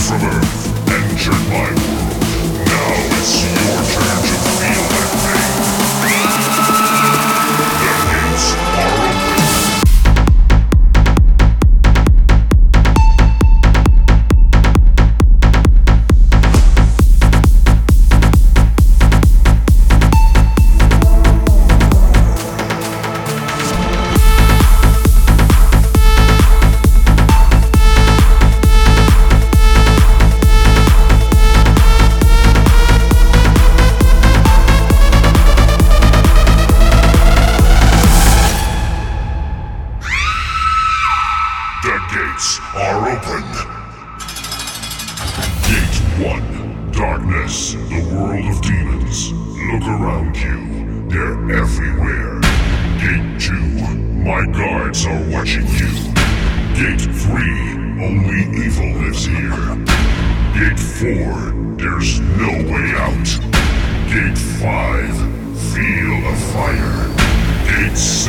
from Earth entered my world. Now it's your turn to feel that pain. The gates are open. The gates are open. Gate 1, darkness, the world of demons. Look around you, they're everywhere. Gate 2, my guards are watching you. Gate 3, only evil lives here. Gate 4, there's no way out. Gate 5, feel a fire. Gate